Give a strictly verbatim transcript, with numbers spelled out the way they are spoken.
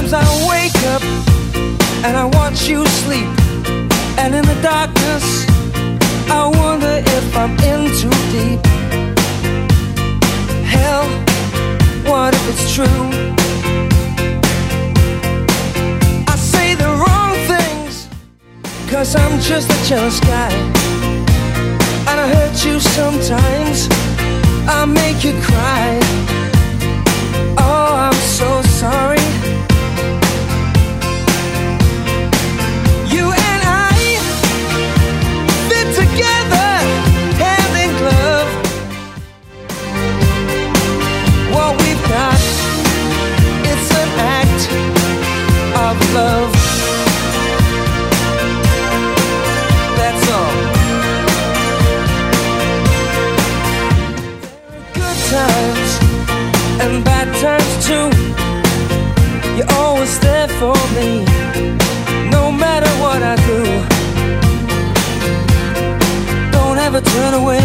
Sometimes I wake up and I watch you sleep, and in the darkness I wonder if I'm in too deep. Hell, what if it's true? I say the wrong things, cause I'm just a jealous guy, and I hurt you sometimes, I make you cry. Oh, I'm so sorry. You and I fit together, hand in glove. What we've got, it's an act of love. That's all. There are good times and bad times too. You're always there for me, no matter what I do. Don't ever turn away.